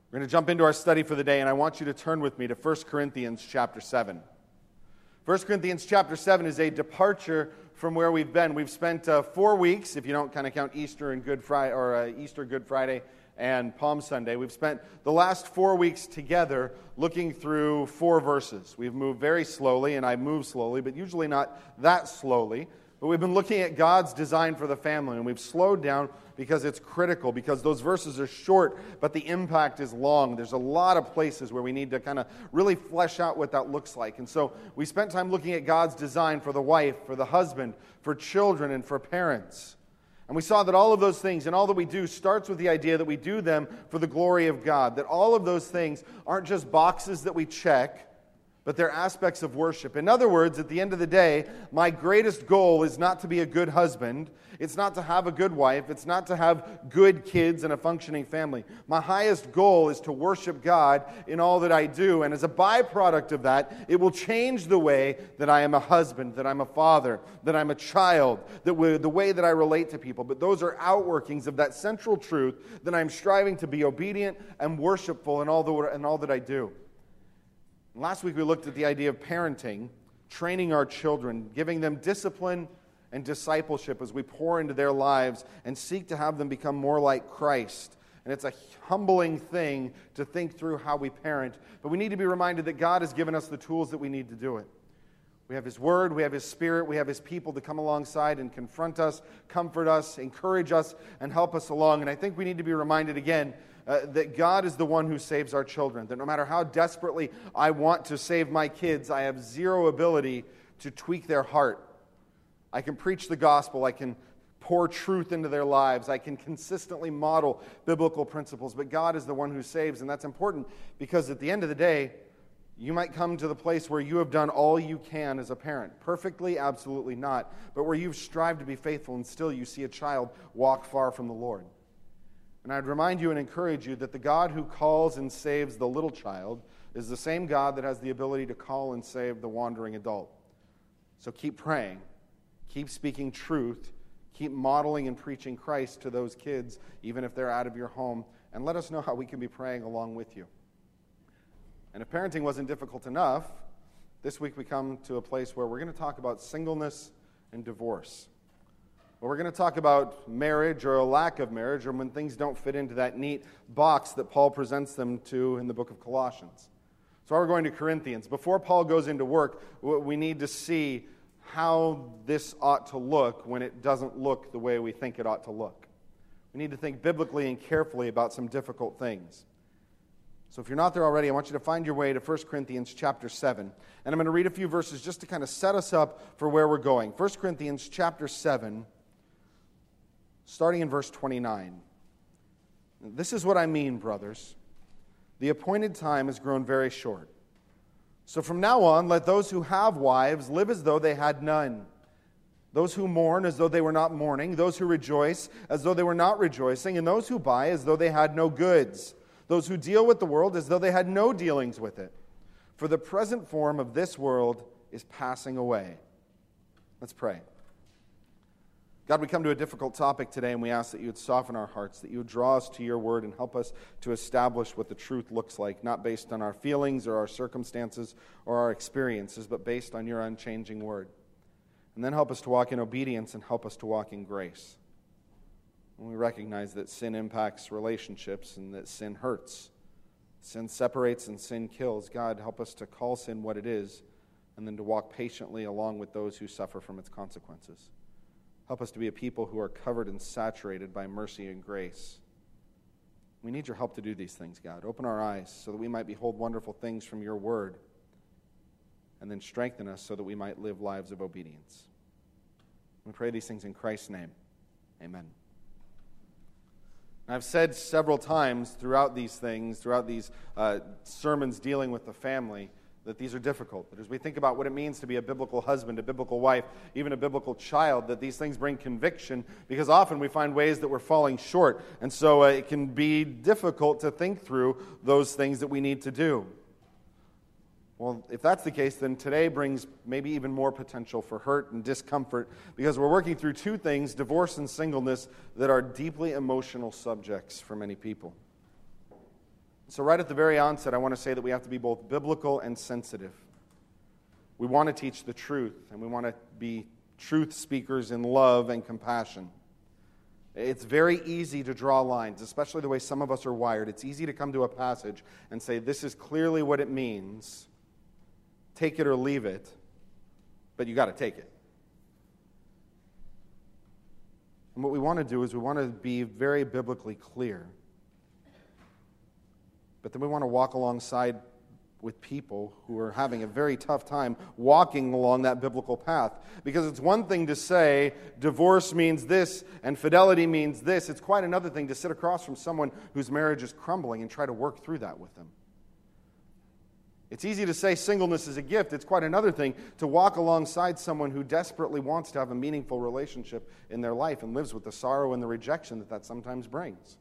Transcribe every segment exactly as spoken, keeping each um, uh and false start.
We're going to jump into our study for the day, and I want you to turn with me to First Corinthians chapter seven. First Corinthians chapter seven is a departure from where we've been. We've spent uh, four weeks, if you don't kind of count Easter and Good Friday, or uh, Easter, Good Friday, and Palm Sunday. We've spent the last four weeks together looking through four verses. We've moved very slowly, and I move slowly, but usually not that slowly. But we've been looking at God's design for the family, and we've slowed down because it's critical, because those verses are short, but the impact is long. There's a lot of places where we need to kind of really flesh out what that looks like. And so we spent time looking at God's design for the wife, for the husband, for children, and for parents. And we saw that all of those things and all that we do starts with the idea that we do them for the glory of God, that all of those things aren't just boxes that we check, but they're aspects of worship. In other words, at the end of the day, my greatest goal is not to be a good husband. It's not to have a good wife. It's not to have good kids and a functioning family. My highest goal is to worship God in all that I do. And as a byproduct of that, it will change the way that I am a husband, that I'm a father, that I'm a child, that we, the way that I relate to people. But those are outworkings of that central truth that I'm striving to be obedient and worshipful in all, the, in all that I do. Last week we looked at the idea of parenting, training our children, giving them discipline and discipleship as we pour into their lives and seek to have them become more like Christ. And it's a humbling thing to think through how we parent, but we need to be reminded that God has given us the tools that we need to do it. We have His Word, we have His Spirit, we have His people to come alongside and confront us, comfort us, encourage us, and help us along. And I think we need to be reminded again Uh, that God is the one who saves our children. That no matter how desperately I want to save my kids, I have zero ability to tweak their heart. I can preach the gospel. I can pour truth into their lives. I can consistently model biblical principles. But God is the one who saves, and that's important because at the end of the day, you might come to the place where you have done all you can as a parent. Perfectly, absolutely not. But where you've strived to be faithful and still you see a child walk far from the Lord. And I'd remind you and encourage you that the God who calls and saves the little child is the same God that has the ability to call and save the wandering adult. So keep praying, keep speaking truth, keep modeling and preaching Christ to those kids, even if they're out of your home, and let us know how we can be praying along with you. And if parenting wasn't difficult enough, this week we come to a place where we're going to talk about singleness and divorce. Well, we're going to talk about marriage or a lack of marriage, or when things don't fit into that neat box that Paul presents them to in the book of Colossians. So we're going to Corinthians. Before Paul goes into work, we need to see how this ought to look when it doesn't look the way we think it ought to look. We need to think biblically and carefully about some difficult things. So if you're not there already, I want you to find your way to First Corinthians chapter seven. And I'm going to read a few verses just to kind of set us up for where we're going. First Corinthians chapter seven. Starting in verse twenty-nine. This is what I mean, brothers. The appointed time has grown very short. So from now on, let those who have wives live as though they had none. Those who mourn as though they were not mourning. Those who rejoice as though they were not rejoicing. And those who buy as though they had no goods. Those who deal with the world as though they had no dealings with it. For the present form of this world is passing away. Let's pray. God, we come to a difficult topic today, and we ask that you would soften our hearts, that you would draw us to your word and help us to establish what the truth looks like, not based on our feelings or our circumstances or our experiences, but based on your unchanging word. And then help us to walk in obedience and help us to walk in grace. And we recognize that sin impacts relationships and that sin hurts. Sin separates and sin kills. God, help us to call sin what it is and then to walk patiently along with those who suffer from its consequences. Help us to be a people who are covered and saturated by mercy and grace. We need your help to do these things, God. Open our eyes so that we might behold wonderful things from your word, and then strengthen us so that we might live lives of obedience. We pray these things in Christ's name. Amen. I've said several times throughout these things, throughout these uh, sermons dealing with the family, that these are difficult. That as we think about what it means to be a biblical husband, a biblical wife, even a biblical child, that these things bring conviction because often we find ways that we're falling short. And so uh, it can be difficult to think through those things that we need to do. Well, if that's the case, then today brings maybe even more potential for hurt and discomfort because we're working through two things, divorce and singleness, that are deeply emotional subjects for many people. So right at the very onset, I want to say that we have to be both biblical and sensitive. We want to teach the truth, and we want to be truth speakers in love and compassion. It's very easy to draw lines, especially the way some of us are wired. It's easy to come to a passage and say, this is clearly what it means. Take it or leave it, but you got to take it. And what we want to do is we want to be very biblically clear. But then we want to walk alongside with people who are having a very tough time walking along that biblical path. Because it's one thing to say divorce means this and fidelity means this. It's quite another thing to sit across from someone whose marriage is crumbling and try to work through that with them. It's easy to say singleness is a gift. It's quite another thing to walk alongside someone who desperately wants to have a meaningful relationship in their life and lives with the sorrow and the rejection that that sometimes brings.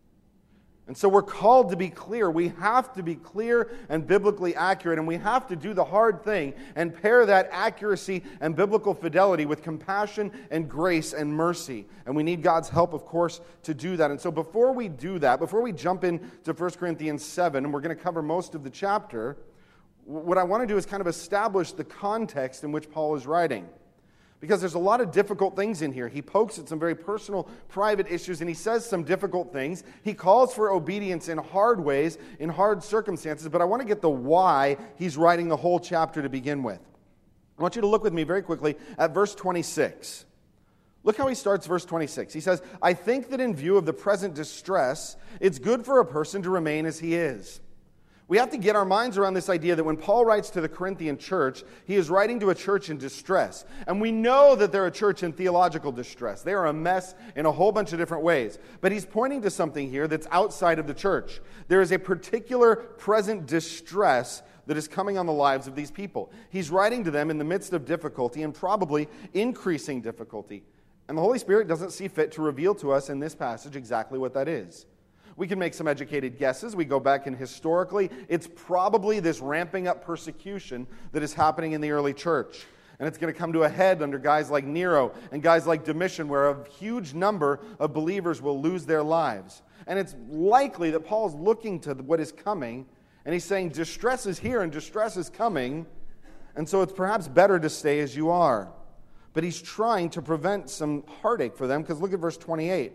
And so we're called to be clear. We have to be clear and biblically accurate, and we have to do the hard thing and pair that accuracy and biblical fidelity with compassion and grace and mercy. And we need God's help, of course, to do that. And so before we do that, before we jump into First Corinthians seven, and we're going to cover most of the chapter, what I want to do is kind of establish the context in which Paul is writing. Because there's a lot of difficult things in here. He pokes at some very personal, private issues, and he says some difficult things. He calls for obedience in hard ways, in hard circumstances, but I want to get the why he's writing the whole chapter to begin with. I want you to look with me very quickly at verse twenty-six. Look how he starts verse twenty-six. He says, I think that in view of the present distress, it's good for a person to remain as he is. We have to get our minds around this idea that when Paul writes to the Corinthian church, he is writing to a church in distress. And we know that they're a church in theological distress. They are a mess in a whole bunch of different ways. But he's pointing to something here that's outside of the church. There is a particular present distress that is coming on the lives of these people. He's writing to them in the midst of difficulty and probably increasing difficulty. And the Holy Spirit doesn't see fit to reveal to us in this passage exactly what that is. We can make some educated guesses. We go back and historically, it's probably this ramping up persecution that is happening in the early church. And it's going to come to a head under guys like Nero and guys like Domitian, where a huge number of believers will lose their lives. And it's likely that Paul's looking to what is coming, and he's saying distress is here and distress is coming, and so it's perhaps better to stay as you are. But he's trying to prevent some heartache for them, because look at verse twenty-eight.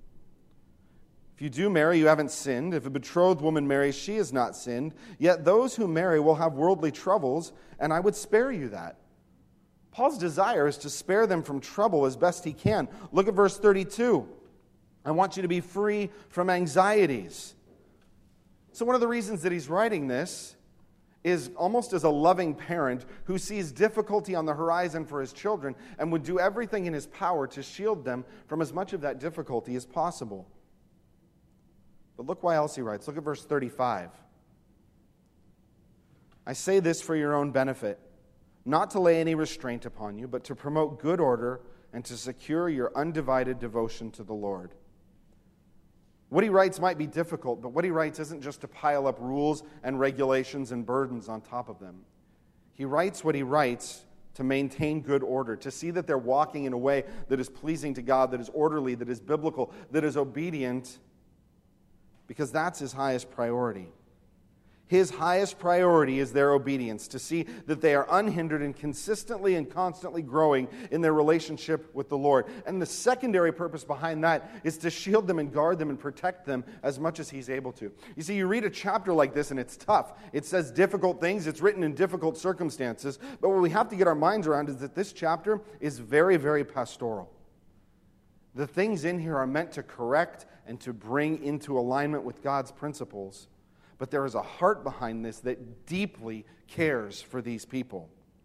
If you do marry, you haven't sinned. If a betrothed woman marries, she has not sinned. Yet those who marry will have worldly troubles, and I would spare you that. Paul's desire is to spare them from trouble as best he can. Look at verse thirty-two. I want you to be free from anxieties. So one of the reasons that he's writing this is almost as a loving parent who sees difficulty on the horizon for his children and would do everything in his power to shield them from as much of that difficulty as possible. But look why else he writes. Look at verse thirty-five. I say this for your own benefit, not to lay any restraint upon you, but to promote good order and to secure your undivided devotion to the Lord. What he writes might be difficult, but what he writes isn't just to pile up rules and regulations and burdens on top of them. He writes what he writes to maintain good order, to see that they're walking in a way that is pleasing to God, that is orderly, that is biblical, that is obedient, because that's his highest priority. His highest priority is their obedience, to see that they are unhindered and consistently and constantly growing in their relationship with the Lord. And the secondary purpose behind that is to shield them and guard them and protect them as much as he's able to. You see, you read a chapter like this and it's tough. It says difficult things. It's written in difficult circumstances. But what we have to get our minds around is that this chapter is very, very pastoral. The things in here are meant to correct and to bring into alignment with God's principles. But there is a heart behind this that deeply cares for these people.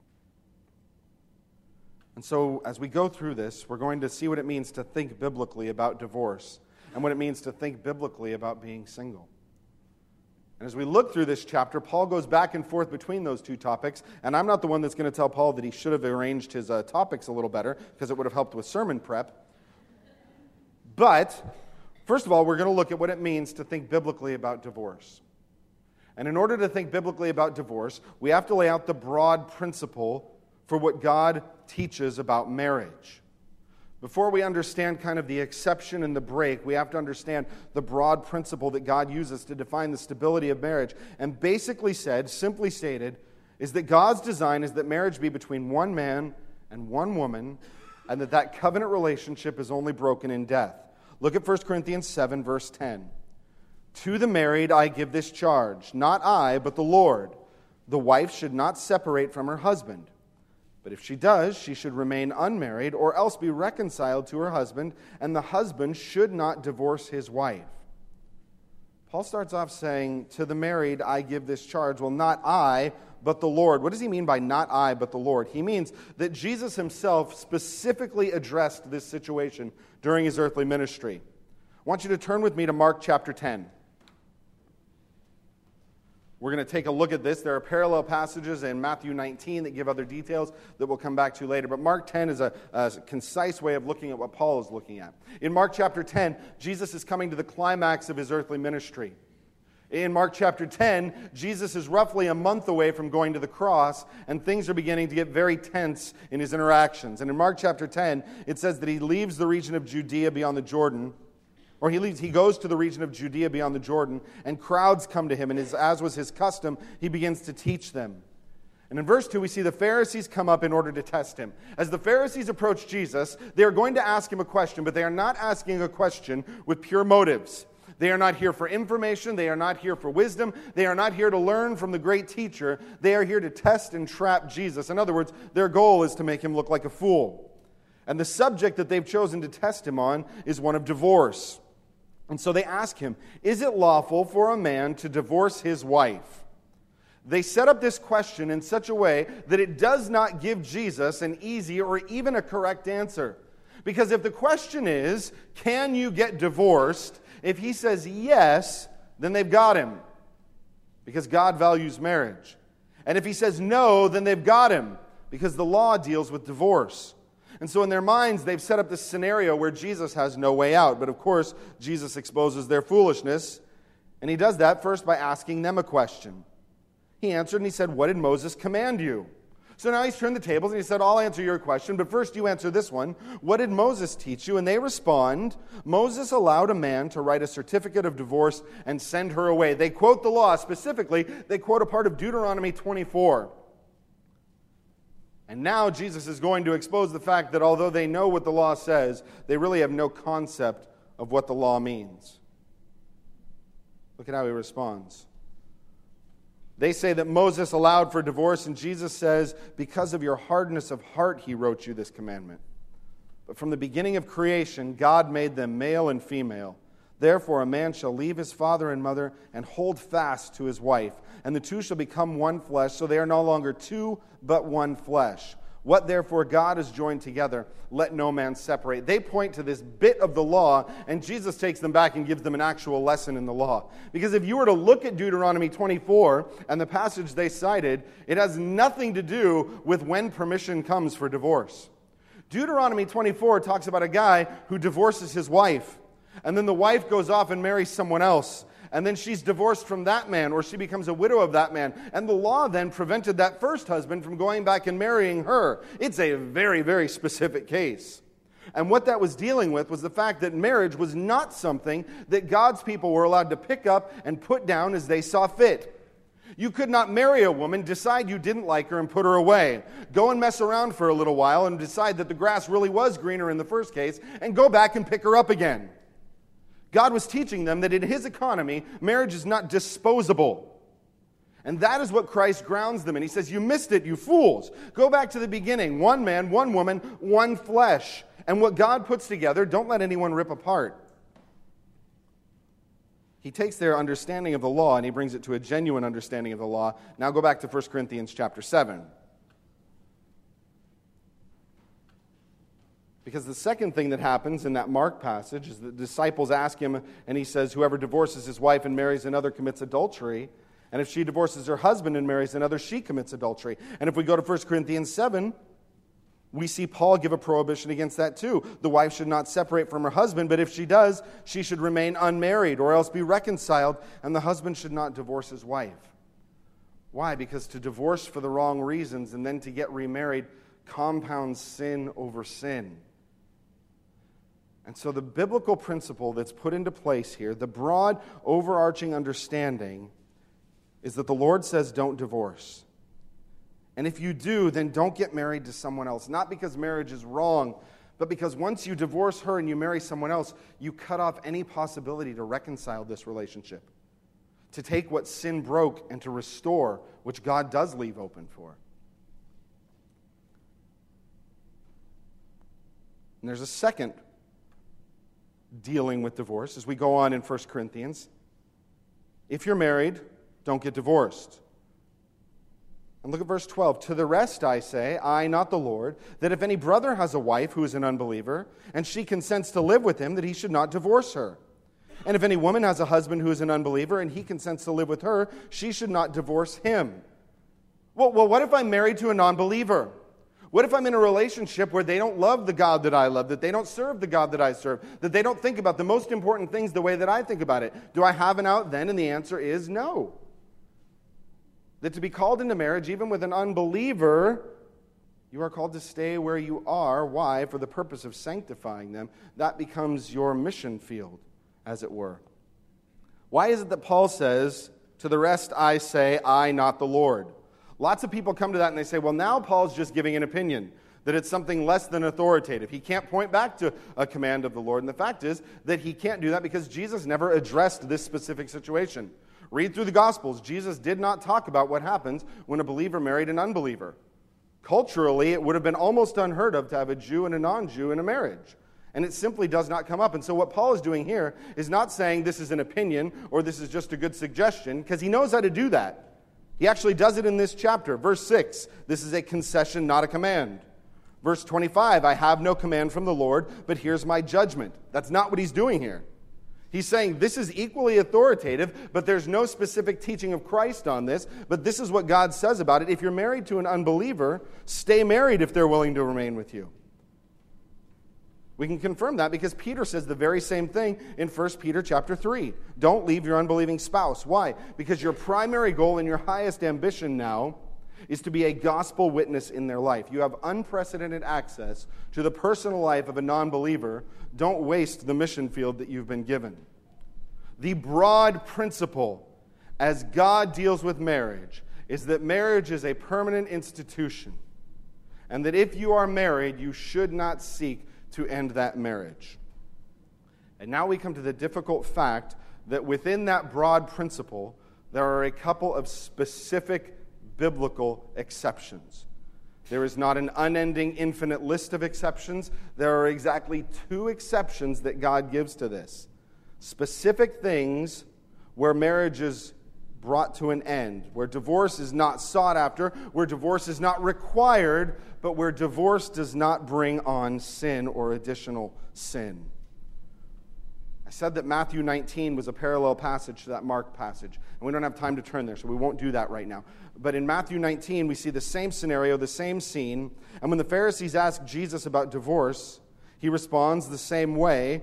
And so as we go through this, we're going to see what it means to think biblically about divorce and what it means to think biblically about being single. And as we look through this chapter, Paul goes back and forth between those two topics. And I'm not the one that's going to tell Paul that he should have arranged his uh, topics a little better, because it would have helped with sermon prep. But first of all, we're going to look at what it means to think biblically about divorce. And in order to think biblically about divorce, we have to lay out the broad principle for what God teaches about marriage. Before we understand kind of the exception and the break, we have to understand the broad principle that God uses to define the stability of marriage. And basically said, simply stated, is that God's design is that marriage be between one man and one woman, and that that covenant relationship is only broken in death. Look at First Corinthians seven, verse ten. To the married I give this charge, not I, but the Lord. The wife should not separate from her husband. But if she does, she should remain unmarried, or else be reconciled to her husband, and the husband should not divorce his wife. Paul starts off saying, to the married I give this charge. Well, not I, but the Lord. What does he mean by not I, but the Lord? He means that Jesus himself specifically addressed this situation during his earthly ministry. I want you to turn with me to Mark chapter ten. We're going to take a look at this. There are parallel passages in Matthew nineteen that give other details that we'll come back to later. But Mark ten is a, a concise way of looking at what Paul is looking at. In Mark chapter ten, Jesus is coming to the climax of his earthly ministry. In Mark chapter ten, Jesus is roughly a month away from going to the cross, and things are beginning to get very tense in his interactions. And in Mark chapter ten, it says that he leaves the region of Judea beyond the Jordan, or he leaves, he goes to the region of Judea beyond the Jordan, and crowds come to him, and his, as was his custom, he begins to teach them. And in verse two, we see the Pharisees come up in order to test him. As the Pharisees approach Jesus, they are going to ask him a question, but they are not asking a question with pure motives. They are not here for information. They are not here for wisdom. They are not here to learn from the great teacher. They are here to test and trap Jesus. In other words, their goal is to make him look like a fool. And the subject that they've chosen to test him on is one of divorce. And so they ask him, is it lawful for a man to divorce his wife? They set up this question in such a way that it does not give Jesus an easy or even a correct answer. Because if the question is, can you get divorced? If he says yes, then they've got him. Because God values marriage. And if he says no, then they've got him. Because the law deals with divorce. And so in their minds, they've set up this scenario where Jesus has no way out. But of course, Jesus exposes their foolishness. And he does that first by asking them a question. He answered and he said, what did Moses command you? So now he's turned the tables and he said, I'll answer your question, but first you answer this one. What did Moses teach you? And they respond, Moses allowed a man to write a certificate of divorce and send her away. They quote the law. Specifically, they quote a part of Deuteronomy twenty-four. And now Jesus is going to expose the fact that although they know what the law says, they really have no concept of what the law means. Look at how he responds. They say that Moses allowed for divorce, and Jesus says, because of your hardness of heart, he wrote you this commandment. But from the beginning of creation, God made them male and female. Therefore, a man shall leave his father and mother and hold fast to his wife, and the two shall become one flesh, so they are no longer two, but one flesh. What therefore God has joined together, let no man separate. They point to this bit of the law, and Jesus takes them back and gives them an actual lesson in the law. Because if you were to look at Deuteronomy twenty-four and the passage they cited, it has nothing to do with when permission comes for divorce. Deuteronomy twenty-four talks about a guy who divorces his wife, and then the wife goes off and marries someone else. And then she's divorced from that man, or she becomes a widow of that man. And the law then prevented that first husband from going back and marrying her. It's a very, very specific case. And what that was dealing with was the fact that marriage was not something that God's people were allowed to pick up and put down as they saw fit. You could not marry a woman, decide you didn't like her, and put her away. Go and mess around for a little while and decide that the grass really was greener in the first case, and go back and pick her up again. God was teaching them that in his economy, marriage is not disposable. And that is what Christ grounds them in. He says, you missed it, you fools. Go back to the beginning. One man, one woman, one flesh. And what God puts together, don't let anyone rip apart. He takes their understanding of the law and he brings it to a genuine understanding of the law. Now go back to First Corinthians chapter seven. Because the second thing that happens in that Mark passage is the disciples ask him, and he says, whoever divorces his wife and marries another commits adultery. And if she divorces her husband and marries another, she commits adultery. And if we go to First Corinthians seven, we see Paul give a prohibition against that too. The wife should not separate from her husband, but if she does, she should remain unmarried or else be reconciled, and the husband should not divorce his wife. Why? Because to divorce for the wrong reasons and then to get remarried compounds sin over sin. And so the biblical principle that's put into place here, the broad overarching understanding, is that the Lord says don't divorce. And if you do, then don't get married to someone else. Not because marriage is wrong, but because once you divorce her and you marry someone else, you cut off any possibility to reconcile this relationship, to take what sin broke and to restore, which God does leave open for. And there's a second dealing with divorce as we go on in First Corinthians. If you're married, don't get divorced. And look at verse twelve. To the rest I say, I, not the Lord, that if any brother has a wife who is an unbeliever, and she consents to live with him, that he should not divorce her. And if any woman has a husband who is an unbeliever, and he consents to live with her, she should not divorce him. Well, well what if I'm married to a non-believer? What if I'm in a relationship where they don't love the God that I love, that they don't serve the God that I serve, that they don't think about the most important things the way that I think about it? Do I have an out then? And the answer is no. That to be called into marriage, even with an unbeliever, you are called to stay where you are. Why? For the purpose of sanctifying them. That becomes your mission field, as it were. Why is it that Paul says, to the rest I say, I, not the Lord? Lots of people come to that and they say, well, now Paul's just giving an opinion, that it's something less than authoritative. He can't point back to a command of the Lord. And the fact is that he can't do that because Jesus never addressed this specific situation. Read through the Gospels. Jesus did not talk about what happens when a believer married an unbeliever. Culturally, it would have been almost unheard of to have a Jew and a non-Jew in a marriage. And it simply does not come up. And so what Paul is doing here is not saying this is an opinion or this is just a good suggestion, because he knows how to do that. He actually does it in this chapter. Verse six, this is a concession, not a command. Verse twenty-five, I have no command from the Lord, but here's my judgment. That's not what he's doing here. He's saying this is equally authoritative, but there's no specific teaching of Christ on this. But this is what God says about it. If you're married to an unbeliever, stay married if they're willing to remain with you. We can confirm that because Peter says the very same thing in First Peter chapter three. Don't leave your unbelieving spouse. Why? Because your primary goal and your highest ambition now is to be a gospel witness in their life. You have unprecedented access to the personal life of a non-believer. Don't waste the mission field that you've been given. The broad principle as God deals with marriage is that marriage is a permanent institution, and that if you are married, you should not seek to end that marriage. And now we come to the difficult fact that within that broad principle, there are a couple of specific biblical exceptions. There is not an unending, infinite list of exceptions. There are exactly two exceptions that God gives to this. Specific things where marriage is brought to an end, where divorce is not sought after, where divorce is not required, but where divorce does not bring on sin or additional sin. I said that Matthew nineteen was a parallel passage to that Mark passage, and we don't have time to turn there, so we won't do that right now. But in Matthew nineteen, we see the same scenario, the same scene, and when the Pharisees ask Jesus about divorce, he responds the same way.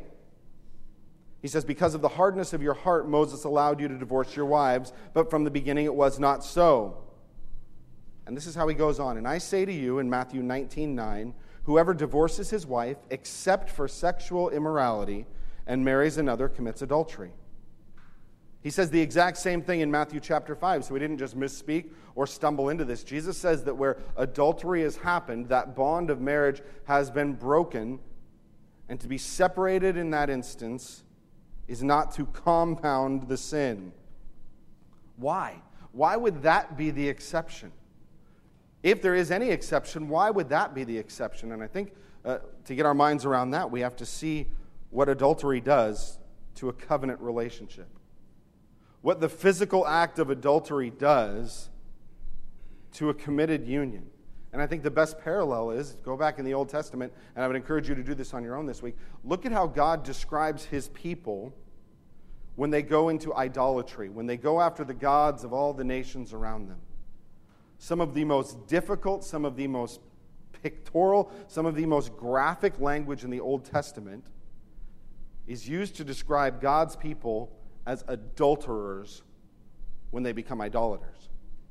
He says, because of the hardness of your heart, Moses allowed you to divorce your wives, but from the beginning it was not so. And this is how he goes on. And I say to you in Matthew nineteen nine, whoever divorces his wife except for sexual immorality and marries another commits adultery. He says the exact same thing in Matthew chapter five, so we didn't just misspeak or stumble into this. Jesus says that where adultery has happened, that bond of marriage has been broken, and to be separated in that instance is not to compound the sin. Why? Why would that be the exception? If there is any exception, why would that be the exception? And I think uh, to get our minds around that, we have to see what adultery does to a covenant relationship. What the physical act of adultery does to a committed union. And I think the best parallel is, go back in the Old Testament, and I would encourage you to do this on your own this week. Look at how God describes his people when they go into idolatry, when they go after the gods of all the nations around them. Some of the most difficult, some of the most pictorial, some of the most graphic language in the Old Testament is used to describe God's people as adulterers when they become idolaters.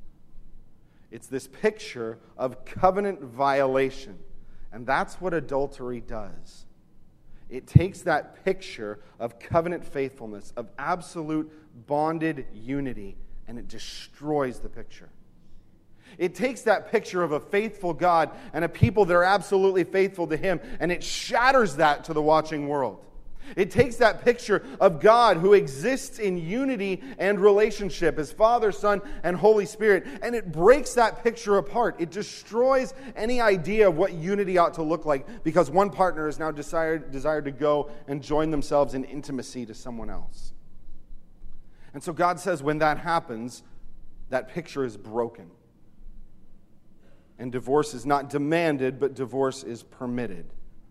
It's this picture of covenant violation, and that's what adultery does. it takes that picture of covenant faithfulness, of absolute bonded unity, and it destroys the picture. It takes that picture of a faithful God and a people that are absolutely faithful to Him, and it shatters that to the watching world. It takes that picture of God who exists in unity and relationship as Father, Son, and Holy Spirit, and it breaks that picture apart. It destroys any idea of what unity ought to look like because one partner has now desired, desired to go and join themselves in intimacy to someone else. And so God says when that happens, that picture is broken. And divorce is not demanded, but divorce is permitted.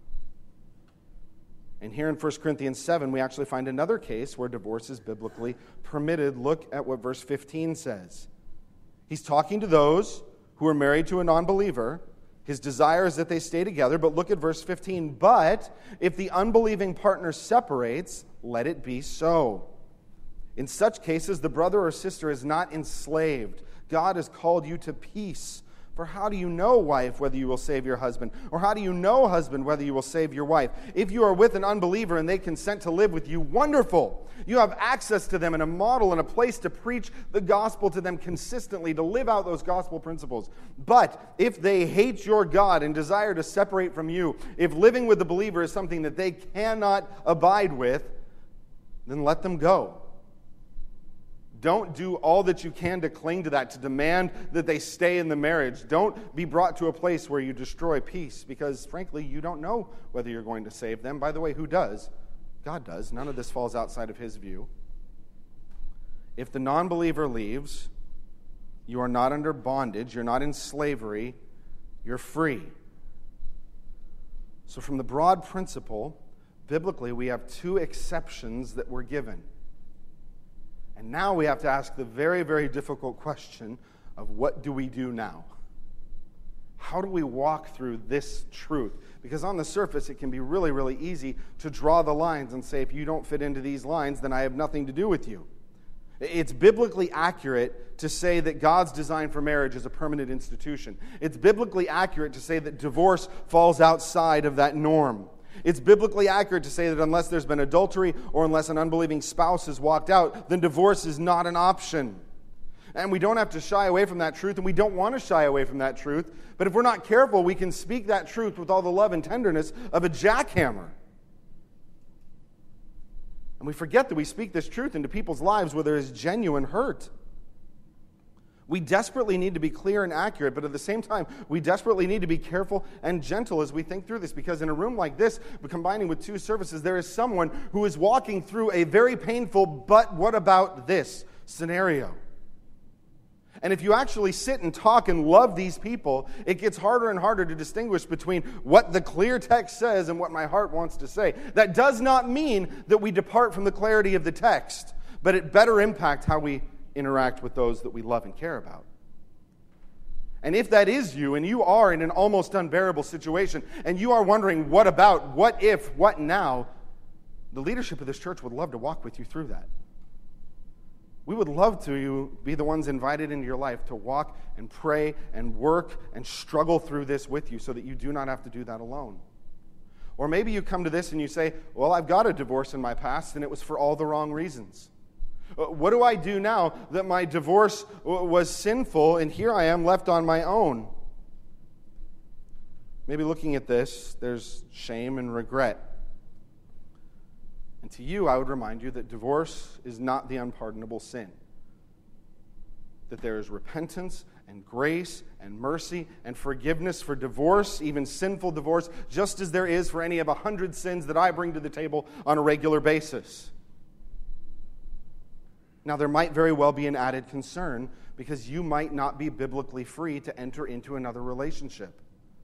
And here in First Corinthians seven, we actually find another case where divorce is biblically permitted. Look at what verse fifteen says. He's talking to those who are married to a non-believer. His desire is that they stay together, but look at verse fifteen. But if the unbelieving partner separates, let it be so. In such cases, the brother or sister is not enslaved. God has called you to peace. For how do you know, wife, whether you will save your husband? Or how do you know, husband, whether you will save your wife? If you are with an unbeliever and they consent to live with you, wonderful. You have access to them and a model and a place to preach the gospel to them consistently, to live out those gospel principles. But if they hate your God and desire to separate from you, if living with the believer is something that they cannot abide with, then let them go. Don't do all that you can to cling to that, to demand that they stay in the marriage. Don't be brought to a place where you destroy peace because, frankly, you don't know whether you're going to save them. By the way, who does? God does. None of this falls outside of His view. If the non-believer leaves, you are not under bondage. You're not in slavery. You're free. So from the broad principle, biblically, we have two exceptions that were given. And now we have to ask the very, very difficult question of what do we do now? How do we walk through this truth? Because on the surface, it can be really, really easy to draw the lines and say, if you don't fit into these lines, then I have nothing to do with you. It's biblically accurate to say that God's design for marriage is a permanent institution. It's biblically accurate to say that divorce falls outside of that norm. It's biblically accurate to say that unless there's been adultery or unless an unbelieving spouse has walked out, then divorce is not an option. And we don't have to shy away from that truth, and we don't want to shy away from that truth. But if we're not careful, we can speak that truth with all the love and tenderness of a jackhammer. And we forget that we speak this truth into people's lives where there is genuine hurt. We desperately need to be clear and accurate, but at the same time, we desperately need to be careful and gentle as we think through this, because in a room like this, combining with two services, there is someone who is walking through a very painful, but what about this scenario? And if you actually sit and talk and love these people, it gets harder and harder to distinguish between what the clear text says and what my heart wants to say. That does not mean that we depart from the clarity of the text, but it better impact how we interact with those that we love and care about. And if that is you, and you are in an almost unbearable situation, and you are wondering, what about, what if, what now, the leadership of this church would love to walk with you through that. We would love to be the ones invited into your life to walk and pray and work and struggle through this with you so that you do not have to do that alone. Or maybe you come to this and you say, well, I've got a divorce in my past, and it was for all the wrong reasons. What do I do now that my divorce was sinful and here I am left on my own? Maybe looking at this, there's shame and regret. And to you, I would remind you that divorce is not the unpardonable sin. That there is repentance and grace and mercy and forgiveness for divorce, even sinful divorce, just as there is for any of a hundred sins that I bring to the table on a regular basis. Now, there might very well be an added concern because you might not be biblically free to enter into another relationship.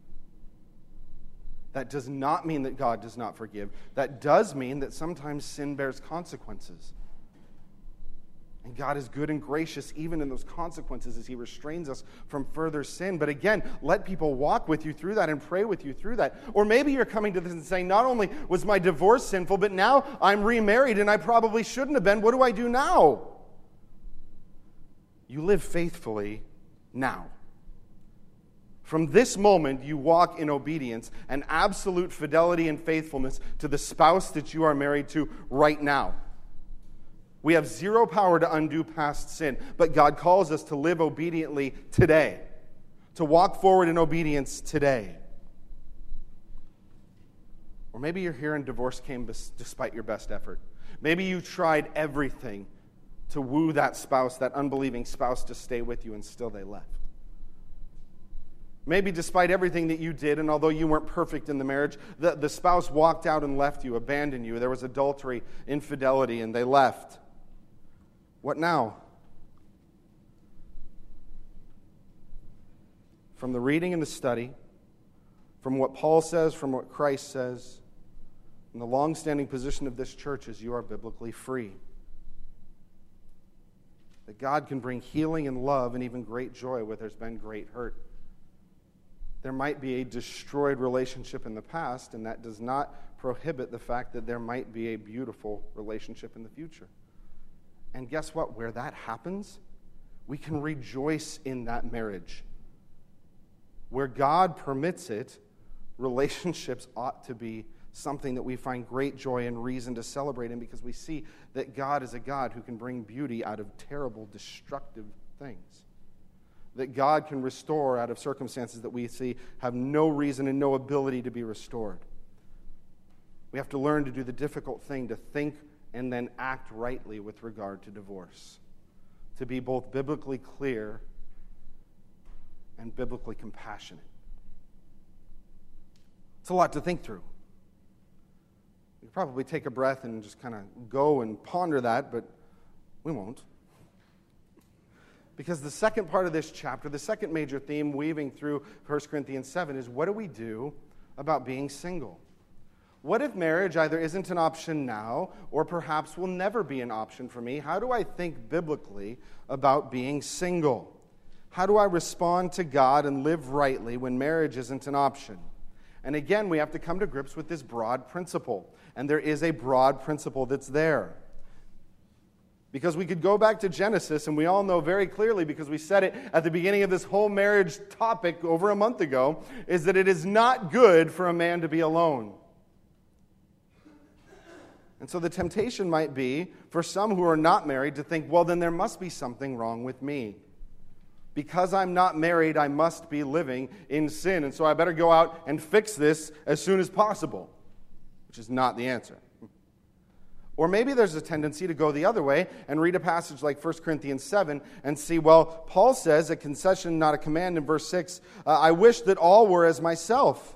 That does not mean that God does not forgive. That does mean that sometimes sin bears consequences. And God is good and gracious even in those consequences as He restrains us from further sin. But again, let people walk with you through that and pray with you through that. Or maybe you're coming to this and saying, not only was my divorce sinful, but now I'm remarried and I probably shouldn't have been. What do I do now? You live faithfully now. From this moment, you walk in obedience and absolute fidelity and faithfulness to the spouse that you are married to right now. We have zero power to undo past sin, but God calls us to live obediently today, to walk forward in obedience today. Or maybe you're here and divorce came despite your best effort. Maybe you tried everything to woo that spouse, that unbelieving spouse, to stay with you, and still they left. Maybe despite everything that you did, and although you weren't perfect in the marriage, the, the spouse walked out and left you, abandoned you. There was adultery, infidelity, and they left. What now? From the reading and the study, from what Paul says, from what Christ says, and the long-standing position of this church is you are biblically free. That God can bring healing and love and even great joy where there's been great hurt. There might be a destroyed relationship in the past, and that does not prohibit the fact that there might be a beautiful relationship in the future. And guess what? Where that happens, we can rejoice in that marriage. Where God permits it, relationships ought to be something that we find great joy and reason to celebrate in, because we see that God is a God who can bring beauty out of terrible, destructive things. That God can restore out of circumstances that we see have no reason and no ability to be restored. We have to learn to do the difficult thing, to think and then act rightly with regard to divorce. To be both biblically clear and biblically compassionate. It's a lot to think through. We could probably take a breath and just kind of go and ponder that, but we won't. Because the second part of this chapter, the second major theme weaving through First Corinthians seven is, what do we do about being single? What if marriage either isn't an option now or perhaps will never be an option for me? How do I think biblically about being single? How do I respond to God and live rightly when marriage isn't an option? And again, we have to come to grips with this broad principle. And there is a broad principle that's there. Because we could go back to Genesis, and we all know very clearly, because we said it at the beginning of this whole marriage topic over a month ago, is that it is not good for a man to be alone. And so the temptation might be, for some who are not married, to think, well, then there must be something wrong with me. Because I'm not married, I must be living in sin, and so I better go out and fix this as soon as possible, which is not the answer. Or maybe there's a tendency to go the other way and read a passage like First Corinthians seven and see, well, Paul says, a concession, not a command, in verse six, uh, I wish that all were as myself.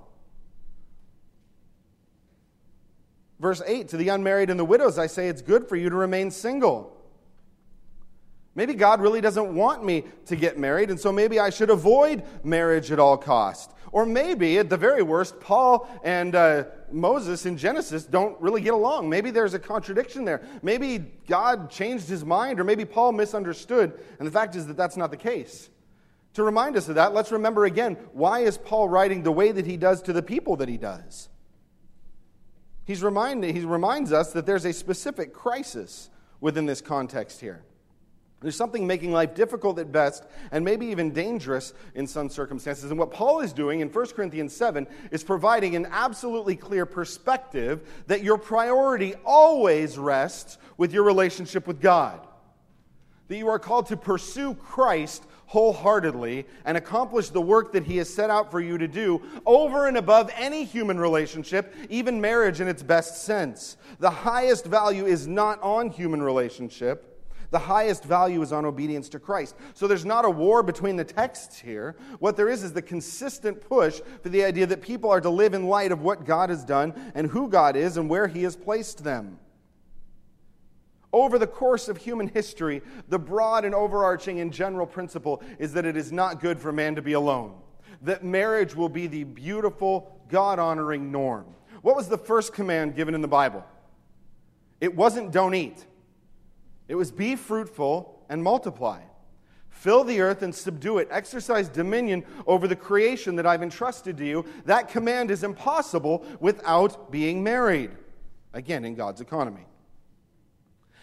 Verse eight, to the unmarried and the widows, I say it's good for you to remain single. Maybe God really doesn't want me to get married, and so maybe I should avoid marriage at all costs. Or maybe, at the very worst, Paul and uh, Moses in Genesis don't really get along. Maybe there's a contradiction there. Maybe God changed his mind, or maybe Paul misunderstood. And the fact is that that's not the case. To remind us of that, let's remember again, why is Paul writing the way that he does to the people that he does? He's reminding, he reminds us that there's a specific crisis within this context here. There's something making life difficult at best and maybe even dangerous in some circumstances. And what Paul is doing in First Corinthians seven is providing an absolutely clear perspective that your priority always rests with your relationship with God. That you are called to pursue Christ wholeheartedly and accomplish the work that he has set out for you to do over and above any human relationship, even marriage in its best sense. The highest value is not on human relationship. The highest value is on obedience to Christ. So there's not a war between the texts here. What there is is the consistent push for the idea that people are to live in light of what God has done and who God is and where he has placed them. Over the course of human history, the broad and overarching and general principle is that it is not good for man to be alone. That marriage will be the beautiful, God-honoring norm. What was the first command given in the Bible? It wasn't don't eat. It was be fruitful and multiply. Fill the earth and subdue it. Exercise dominion over the creation that I've entrusted to you. That command is impossible without being married. Again, in God's economy.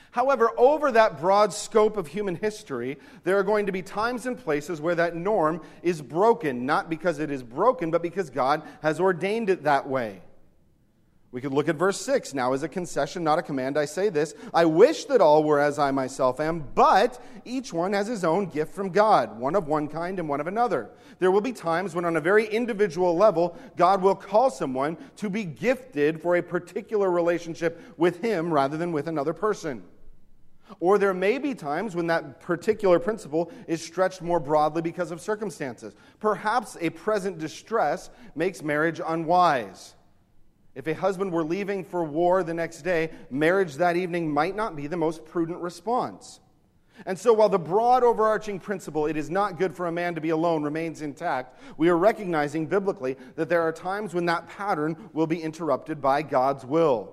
However, over that broad scope of human history, there are going to be times and places where that norm is broken, not because it is broken, but because God has ordained it that way. We could look at verse six. Now, as a concession, not a command, I say this: I wish that all were as I myself am, but each one has his own gift from God, one of one kind and one of another. There will be times when on a very individual level, God will call someone to be gifted for a particular relationship with him rather than with another person. Or there may be times when that particular principle is stretched more broadly because of circumstances. Perhaps a present distress makes marriage unwise. If a husband were leaving for war the next day, marriage that evening might not be the most prudent response. And so while the broad overarching principle, it is not good for a man to be alone, remains intact, we are recognizing biblically that there are times when that pattern will be interrupted by God's will.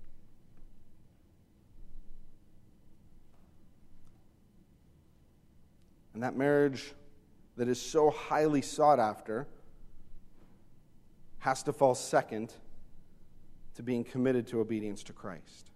And that marriage that is so highly sought after has to fall second to being committed to obedience to Christ.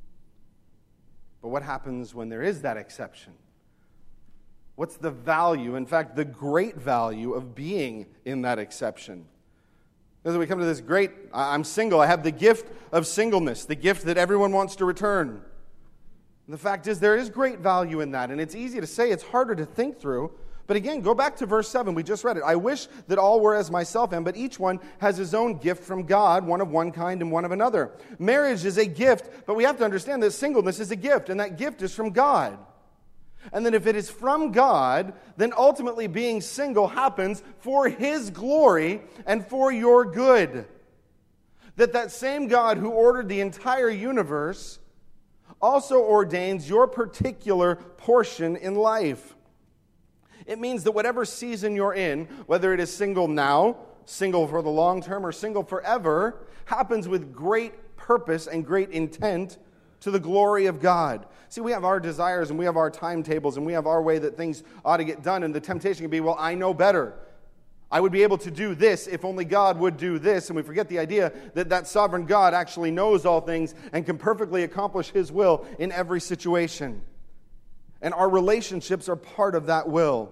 But what happens when there is that exception? What's the value, in fact, the great value of being in that exception? As we come to this great, I'm single, I have the gift of singleness, the gift that everyone wants to return. And the fact is, there is great value in that, and it's easy to say, it's harder to think through. But again, go back to verse seven. We just read it. I wish that all were as myself am, but each one has his own gift from God, one of one kind and one of another. Marriage is a gift, but we have to understand that singleness is a gift, and that gift is from God. And then if it is from God, then ultimately being single happens for his glory and for your good. That that same God who ordered the entire universe also ordains your particular portion in life. It means that whatever season you're in, whether it is single now, single for the long term, or single forever, happens with great purpose and great intent to the glory of God. See, we have our desires and we have our timetables and we have our way that things ought to get done, and the temptation can be, well, I know better. I would be able to do this if only God would do this. And we forget the idea that that sovereign God actually knows all things and can perfectly accomplish his will in every situation. And our relationships are part of that will.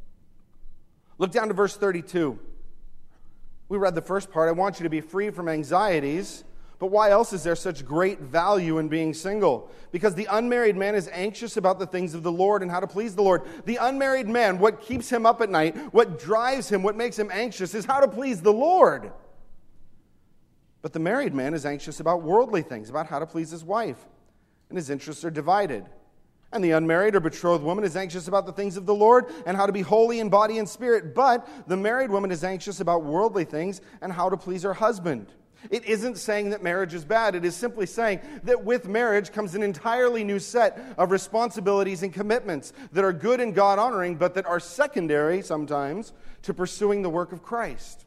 Look down to verse thirty-two. We read the first part. I want you to be free from anxieties. But why else is there such great value in being single? Because the unmarried man is anxious about the things of the Lord and how to please the Lord. The unmarried man, what keeps him up at night, what drives him, what makes him anxious is how to please the Lord. But the married man is anxious about worldly things, about how to please his wife. And his interests are divided. And the unmarried or betrothed woman is anxious about the things of the Lord and how to be holy in body and spirit. But the married woman is anxious about worldly things and how to please her husband. It isn't saying that marriage is bad. It is simply saying that with marriage comes an entirely new set of responsibilities and commitments that are good and God-honoring, but that are secondary sometimes to pursuing the work of Christ.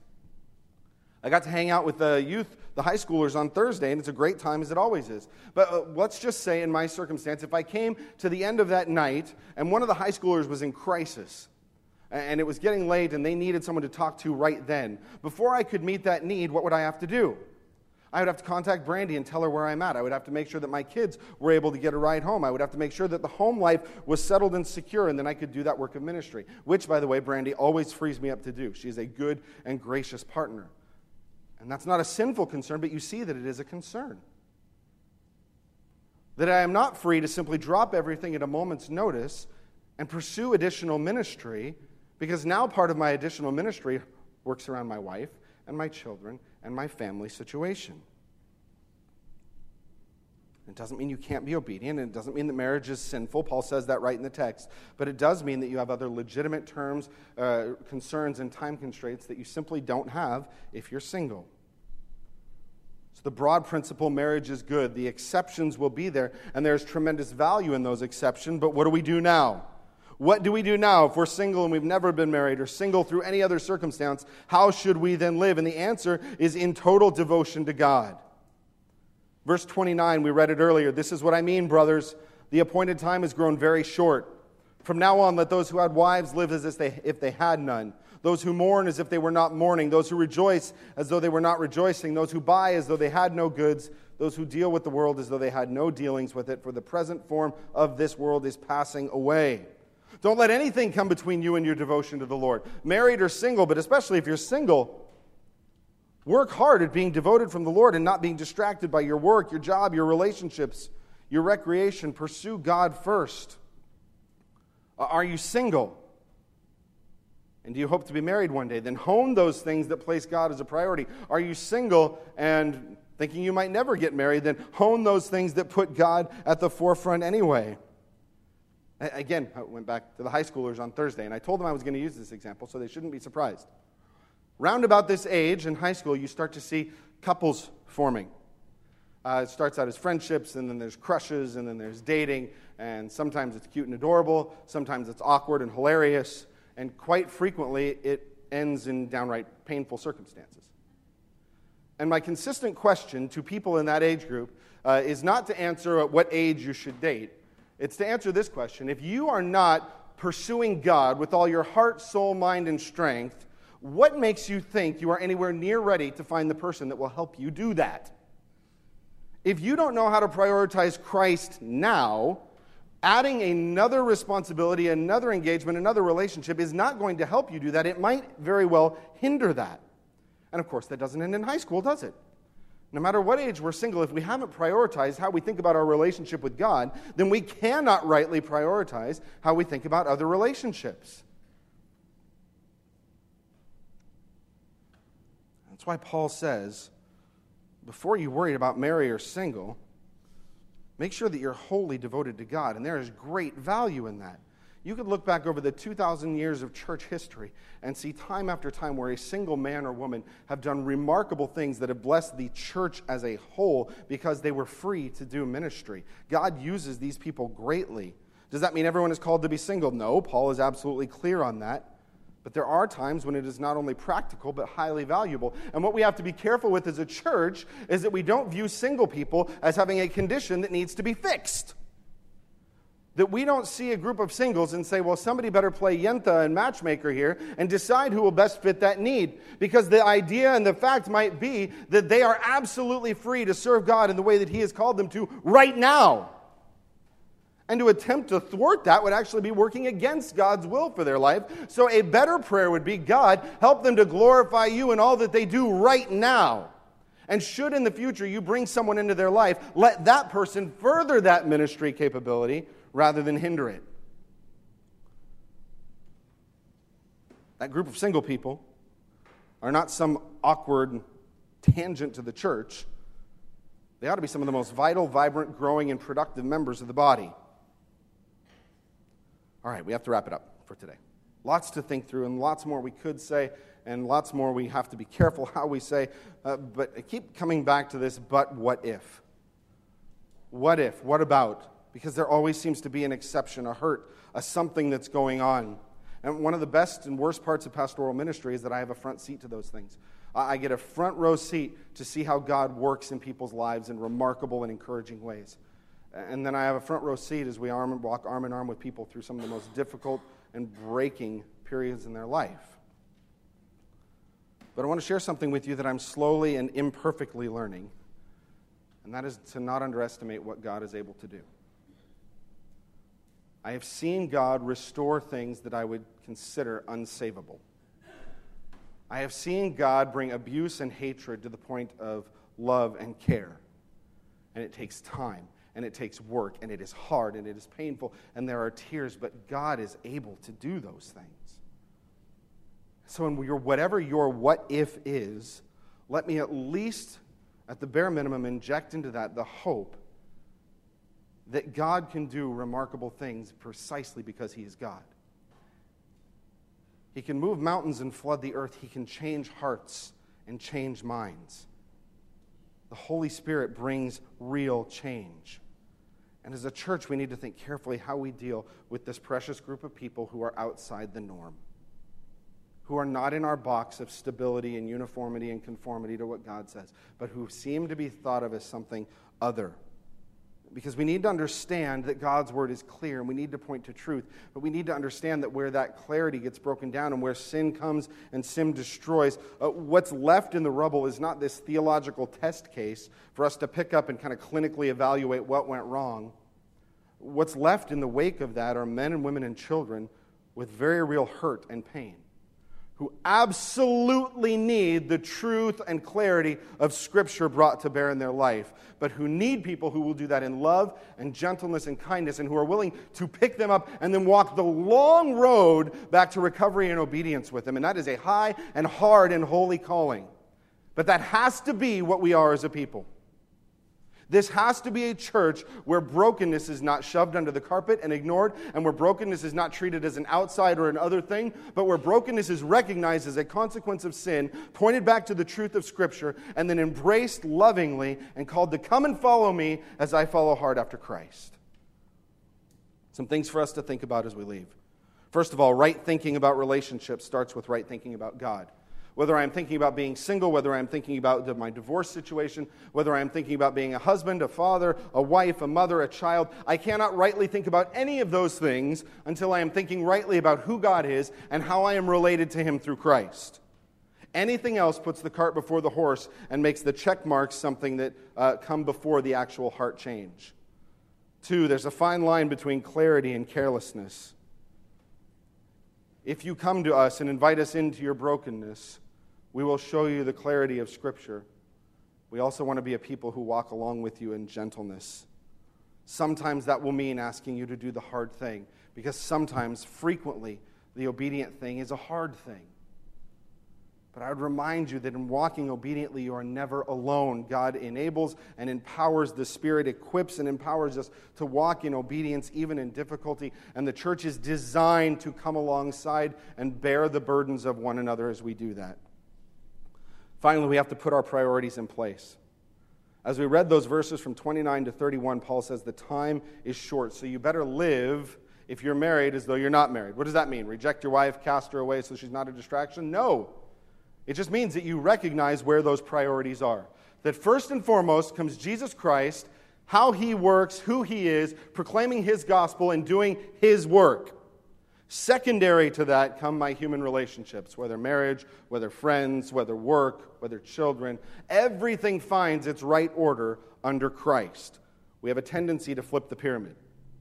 I got to hang out with the youth, the high schoolers on Thursday, and it's a great time, as it always is. But uh, let's just say in my circumstance, if I came to the end of that night and one of the high schoolers was in crisis, and it was getting late and they needed someone to talk to right then, before I could meet that need, what would I have to do? I would have to contact Brandy and tell her where I'm at. I would have to make sure that my kids were able to get a ride home. I would have to make sure that the home life was settled and secure, and then I could do that work of ministry, which, by the way, Brandy always frees me up to do. She is a good and gracious partner. And that's not a sinful concern, but you see that it is a concern. That I am not free to simply drop everything at a moment's notice and pursue additional ministry, because now part of my additional ministry works around my wife and my children and my family situation. It doesn't mean you can't be obedient, and it doesn't mean that marriage is sinful. Paul says that right in the text. But it does mean that you have other legitimate terms, uh, concerns, and time constraints that you simply don't have if you're single. So the broad principle, marriage is good. The exceptions will be there, and there's tremendous value in those exceptions. But what do we do now? What do we do now if we're single and we've never been married, or single through any other circumstance? How should we then live? And the answer is in total devotion to God. Verse twenty-nine, we read it earlier. This is what I mean, brothers. The appointed time has grown very short. From now on, let those who had wives live as if they, if they had none. those who mourn as if they were not mourning, those who rejoice as though they were not rejoicing, those who buy as though they had no goods, those who deal with the world as though they had no dealings with it, for the present form of this world is passing away. Don't let anything come between you and your devotion to the Lord, married or single, but especially if you're single. Work hard at being devoted from the Lord and not being distracted by your work, your job, your relationships, your recreation. Pursue God first. Are you single? And do you hope to be married one day? Then hone those things that place God as a priority. Are you single and thinking you might never get married? Then hone those things that put God at the forefront anyway. Again, I went back to the high schoolers on Thursday, and I told them I was going to use this example, so they shouldn't be surprised. Round about this age in high school, you start to see couples forming. Uh, it starts out as friendships, and then there's crushes, and then there's dating, and sometimes it's cute and adorable, sometimes it's awkward and hilarious, and quite frequently it ends in downright painful circumstances. And my consistent question to people in that age group uh, is not to answer at what age you should date. It's to answer this question. If you are not pursuing God with all your heart, soul, mind, and strength, what makes you think you are anywhere near ready to find the person that will help you do that? If you don't know how to prioritize Christ now, adding another responsibility, another engagement, another relationship is not going to help you do that. It might very well hinder that. And of course, that doesn't end in high school, does it? No matter what age we're single, if we haven't prioritized how we think about our relationship with God, then we cannot rightly prioritize how we think about other relationships. That's why Paul says, before you worry about married or single, make sure that you're wholly devoted to God, and there is great value in that. You could look back over the two thousand years of church history and see time after time where a single man or woman have done remarkable things that have blessed the church as a whole because they were free to do ministry. God uses these people greatly. Does that mean everyone is called to be single? No, Paul is absolutely clear on that. But there are times when it is not only practical, but highly valuable. And what we have to be careful with as a church is that we don't view single people as having a condition that needs to be fixed. That we don't see a group of singles and say, well, somebody better play Yenta and matchmaker here and decide who will best fit that need. Because the idea and the fact might be that they are absolutely free to serve God in the way that He has called them to right now. And to attempt to thwart that would actually be working against God's will for their life. So a better prayer would be, God, help them to glorify You in all that they do right now. And should in the future you bring someone into their life, let that person further that ministry capability rather than hinder it. That group of single people are not some awkward tangent to the church. They ought to be some of the most vital, vibrant, growing, and productive members of the body. All right, we have to wrap it up for today. Lots to think through, and lots more we could say, and lots more we have to be careful how we say. Uh, but I keep coming back to this, but what if? What if? What about? Because there always seems to be an exception, a hurt, a something that's going on. And one of the best and worst parts of pastoral ministry is that I have a front seat to those things. I get a front row seat to see how God works in people's lives in remarkable and encouraging ways. And then I have a front row seat as we arm, walk arm in arm with people through some of the most difficult and breaking periods in their life. But I want to share something with you that I'm slowly and imperfectly learning, and that is to not underestimate what God is able to do. I have seen God restore things that I would consider unsavable. I have seen God bring abuse and hatred to the point of love and care. And it takes time, and it takes work, and it is hard, and it is painful, and there are tears, but God is able to do those things. So in your, whatever your what if is, let me at least, at the bare minimum, inject into that the hope that God can do remarkable things precisely because He is God. He can move mountains and flood the earth. He can change hearts and change minds. The Holy Spirit brings real change. And as a church, we need to think carefully how we deal with this precious group of people who are outside the norm, who are not in our box of stability and uniformity and conformity to what God says, but who seem to be thought of as something other. Because we need to understand that God's word is clear, and we need to point to truth. But we need to understand that where that clarity gets broken down and where sin comes and sin destroys, uh, what's left in the rubble is not this theological test case for us to pick up and kind of clinically evaluate what went wrong. What's left in the wake of that are men and women and children with very real hurt and pain, who absolutely need the truth and clarity of Scripture brought to bear in their life, but who need people who will do that in love and gentleness and kindness, and who are willing to pick them up and then walk the long road back to recovery and obedience with them. And that is a high and hard and holy calling. But that has to be what we are as a people. This has to be a church where brokenness is not shoved under the carpet and ignored, and where brokenness is not treated as an outside or an other thing, but where brokenness is recognized as a consequence of sin, pointed back to the truth of Scripture, and then embraced lovingly and called to come and follow me as I follow hard after Christ. Some things for us to think about as we leave. First of all, right thinking about relationships starts with right thinking about God. Whether I'm thinking about being single, whether I'm thinking about my divorce situation, whether I'm thinking about being a husband, a father, a wife, a mother, a child, I cannot rightly think about any of those things until I am thinking rightly about who God is and how I am related to Him through Christ. Anything else puts the cart before the horse and makes the check marks something that uh, come before the actual heart change. Two, there's a fine line between clarity and carelessness. If you come to us and invite us into your brokenness, we will show you the clarity of Scripture. We also want to be a people who walk along with you in gentleness. Sometimes that will mean asking you to do the hard thing, because sometimes, frequently, the obedient thing is a hard thing. But I would remind you that in walking obediently, you are never alone. God enables and empowers the Spirit, equips and empowers us to walk in obedience even in difficulty. And the church is designed to come alongside and bear the burdens of one another as we do that. Finally, we have to put our priorities in place. As we read those verses from twenty-nine to thirty-one, Paul says the time is short, so you better live, if you're married, as though you're not married. What does that mean? Reject your wife, cast her away so she's not a distraction? No. It just means that you recognize where those priorities are. That first and foremost comes Jesus Christ, how He works, who He is, proclaiming His gospel and doing His work. Secondary to that come my human relationships, whether marriage, whether friends, whether work, whether children. Everything finds its right order under Christ. We have a tendency to flip the pyramid.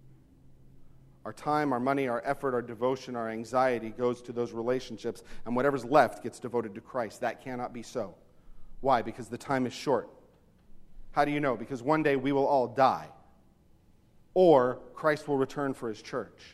Our time, our money, our effort, our devotion, our anxiety goes to those relationships, and whatever's left gets devoted to Christ. That cannot be so. Why? Because the time is short. How do you know? Because one day we will all die, or Christ will return for His church.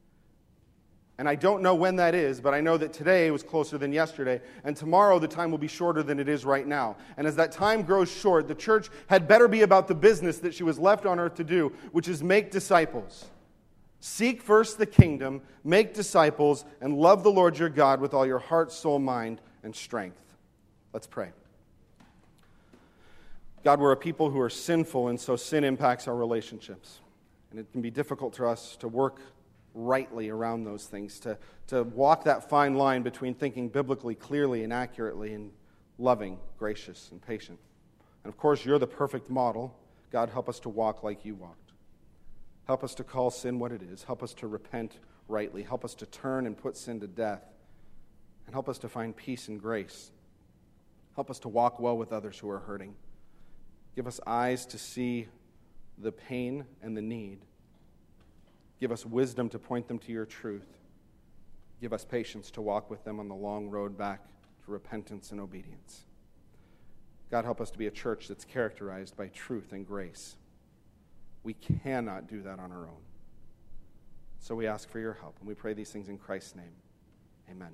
And I don't know when that is, but I know that today was closer than yesterday, and tomorrow the time will be shorter than it is right now. And as that time grows short, the church had better be about the business that she was left on earth to do, which is make disciples. Seek first the kingdom, make disciples, and love the Lord your God with all your heart, soul, mind, and strength. Let's pray. God, we're a people who are sinful, and so sin impacts our relationships. And it can be difficult for us to work rightly around those things, to, to walk that fine line between thinking biblically, clearly, and accurately, and loving, gracious, and patient. And of course, you're the perfect model. God, help us to walk like you walked. Help us to call sin what it is. Help us to repent rightly. Help us to turn and put sin to death. And help us to find peace and grace. Help us to walk well with others who are hurting. Give us eyes to see the pain and the need. Give us wisdom to point them to your truth. Give us patience to walk with them on the long road back to repentance and obedience. God, help us to be a church that's characterized by truth and grace. We cannot do that on our own. So we ask for your help, and we pray these things in Christ's name. Amen.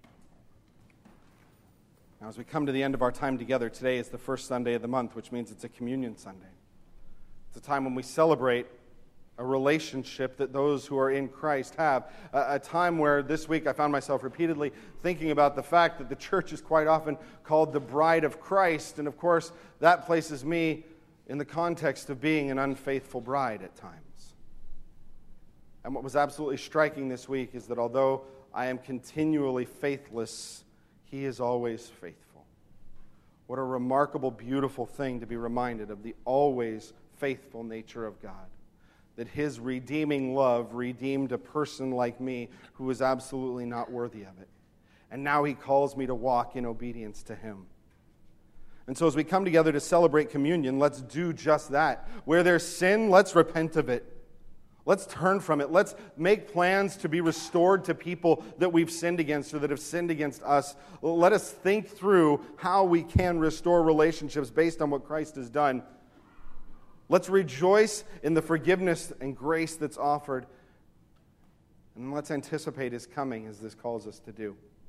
Now, as we come to the end of our time together, today is the first Sunday of the month, which means it's a communion Sunday. It's a time when we celebrate a relationship that those who are in Christ have. A, a time where this week I found myself repeatedly thinking about the fact that the church is quite often called the bride of Christ, and of course, that places me in the context of being an unfaithful bride at times. And what was absolutely striking this week is that although I am continually faithless, He is always faithful. What a remarkable, beautiful thing to be reminded of the always faithful nature of God. That his redeeming love redeemed a person like me who was absolutely not worthy of it. And now he calls me to walk in obedience to him. And so as we come together to celebrate communion, let's do just that. Where there's sin, let's repent of it. Let's turn from it. Let's make plans to be restored to people that we've sinned against or that have sinned against us. Let us think through how we can restore relationships based on what Christ has done. Let's rejoice in the forgiveness and grace that's offered. And let's anticipate his coming as this calls us to do.